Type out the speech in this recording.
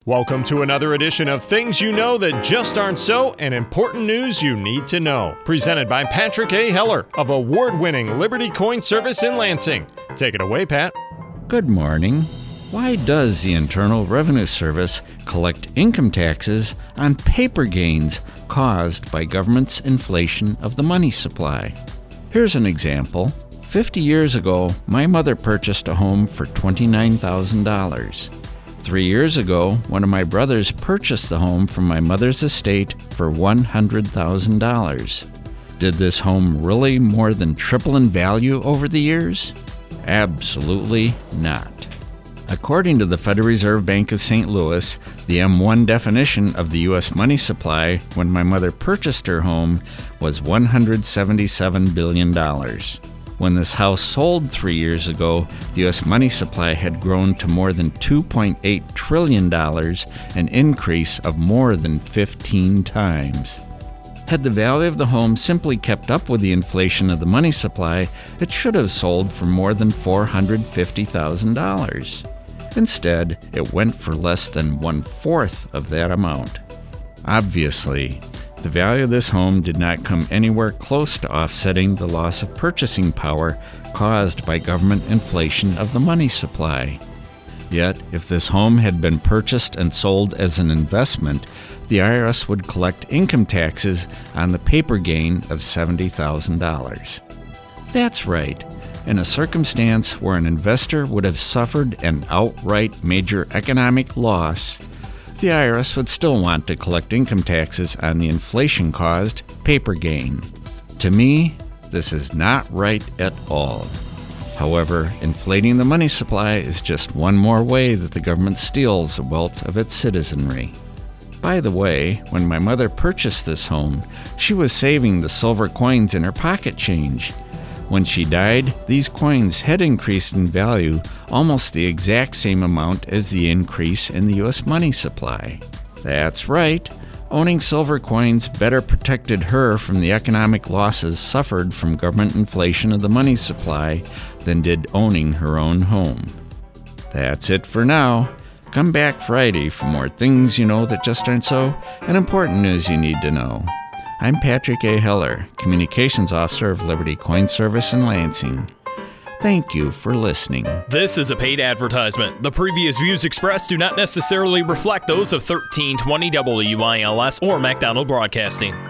Welcome to another edition of Things You Know That Just Aren't So and Important News You Need to Know. Presented by Patrick A. Heller of award-winning Liberty Coin Service in Lansing. Take it away, Pat. Good morning. Why does the Internal Revenue Service collect income taxes on paper gains caused by government's inflation of the money supply? Here's an example. 50 years ago, my mother purchased a home for $29,000. 3 years ago, one of my brothers purchased the home from my mother's estate for $100,000. Did this home really more than triple in value over the years? Absolutely not. According to the Federal Reserve Bank of St. Louis, the M1 definition of the U.S. money supply when my mother purchased her home was $177 billion. When this house sold 3 years ago, the U.S. money supply had grown to more than $2.8 trillion, an increase of more than 15 times. Had the value of the home simply kept up with the inflation of the money supply, it should have sold for more than $450,000. Instead, it went for less than 1/4 of that amount. Obviously, the value of this home did not come anywhere close to offsetting the loss of purchasing power caused by government inflation of the money supply. Yet, if this home had been purchased and sold as an investment, the IRS would collect income taxes on the paper gain of $70,000. That's right. In a circumstance where an investor would have suffered an outright major economic loss, the IRS would still want to collect income taxes on the inflation-caused paper gain. To me, this is not right at all. However, inflating the money supply is just one more way that the government steals the wealth of its citizenry. By the way, when my mother purchased this home, she was saving the silver coins in her pocket change. When she died, these coins had increased in value almost the exact same amount as the increase in the U.S. money supply. That's right. Owning silver coins better protected her from the economic losses suffered from government inflation of the money supply than did owning her own home. That's it for now. Come back Friday for more Things You Know That Just Aren't So and important news you need to know. I'm Patrick A. Heller, Communications Officer of Liberty Coin Service in Lansing. Thank you for listening. This is a paid advertisement. The previous views expressed do not necessarily reflect those of 1320 WILS or McDonald Broadcasting.